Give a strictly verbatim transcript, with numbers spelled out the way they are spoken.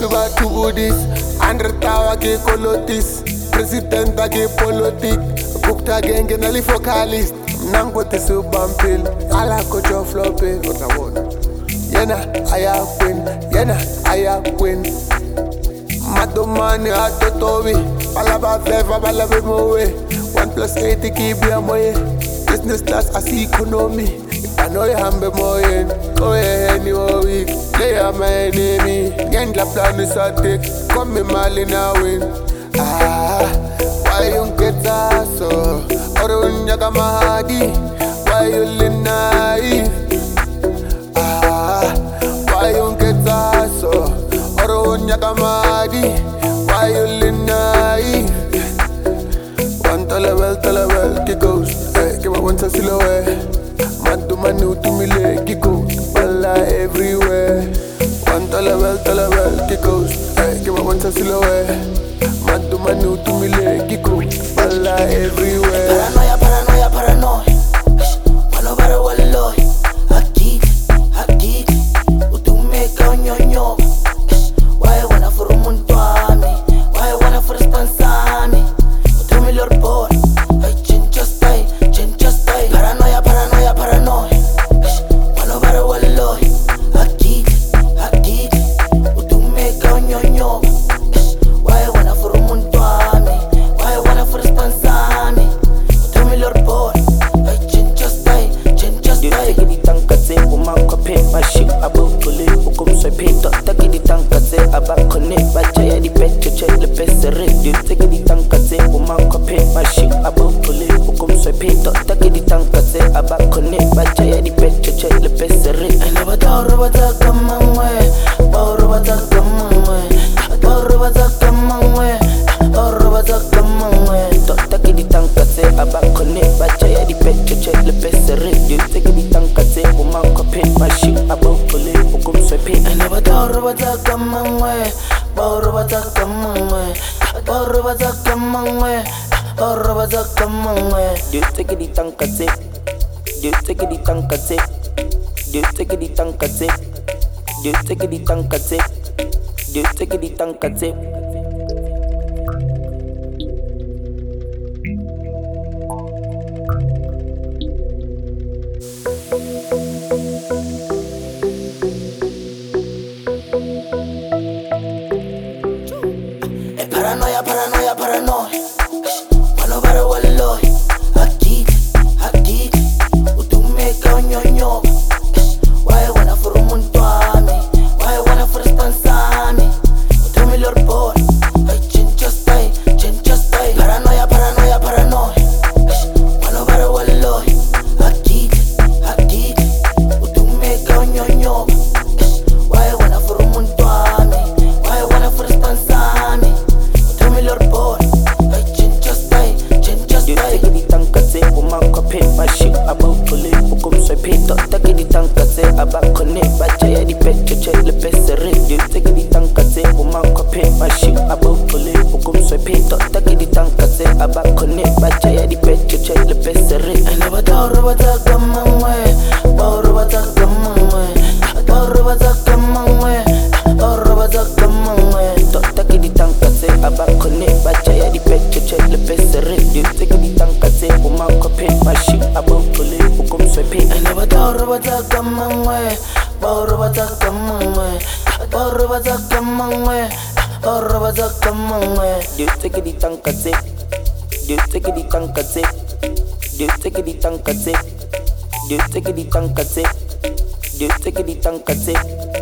suba tubu this. Andretawa ke kolotis. President ke politik. Bukta genge na li focalist. Nango te subampil. Ala ko jo flopil. Yena aya queen. Yena aya queen. Madomani atotobi. Balaba feva balabe mowe. One plus eighty keep ya moye. Business class as economy. I know you hambe moyen. Go ahead any week. They are my enemy. Gang la plan is a tick. Come me mali na win. Ah, why you get that so? Oro nyaga mahadi. Why you live naive? Ah, why you get that so? Oro nyaga mahadi. Why you live naive? One to level, to level, kick goes. Hey, give me one to silhouette. Man to man new to me leg, kick go. Balla everywhere. One to level, to level, kick goes. Hey, give me one to silhouette. Man to man new to me leg, kick go. Balla everywhere. Paranoia, paranoia, paranoia. Mano para walloy. Hakik, hakik. Utumeka onyonyo. Why wanna for umuntwami? Why wanna for spansami? Utumi lord boy. I change your style, change your style. Paranoia, paranoia, paranoia. Mano para walloy. Hakik, hakik. Utumeka onyonyo. Why wanna for umuntwami? Why wanna for spansami? Utumi lord boy. I change your style, change your style. Take the tank at it, woman copy my shit about police. Ukum so pay to take the tank at it, about connect, but I the pet to check the best rate. You take the tank at it, woman copy my shit about police. Ukum so pay to take the tank at it, about connect, but I the pet to check the best rate. I never thought about that come on way, or about that come on way, or about that come on way, or about that come on way. To take the tank at it, about connect, but I the pet to check the best rate. You take the tank at it, woman copy my shit about police. Ukum so pay. I never thought about that come on way, or about that come on way, or about that come on way, or about that come on way. You take the tank at it, you take the tank at it, you take the tank at it, you take the tank at it, you take the tank at it. Paranoia, paranoia, paranoia. Mano para walloy. Hakik, hakik. Utumeka onyonyo. Why wanna for umuntwami? Why wanna for spansami? Utumi lord boy. I change your style, change your style. Paranoia, paranoia, paranoia. Mano para walloy. Hakik, hakik. Utumeka onyonyo. Why wanna for umuntwami? Why wanna for spansami? Lord boy, I change your style, change your You style. take the tank at it, woman copy my shit about police. Ukum so pay to take the tank at it, about connect, but I the pet to check the best rate. You take the tank at it, woman copy my shit about police. Ukum so pay to take the tank at it, about connect, but I the pet to check the best rate. I never thought about that come on way, or about that come on way, or about that come on way, or about that come on way. To take the tank at it, about connect, but I the pet to check the best rate. You take the tank at it, woman copy my shit about police. Ukum so pay. I never thought about that come on way, or about that come on way, or about that come on way, or about that come on way. You take the tank at it, you take the tank at it, you take the tank at it, you take the tank at it, you take the tank at it.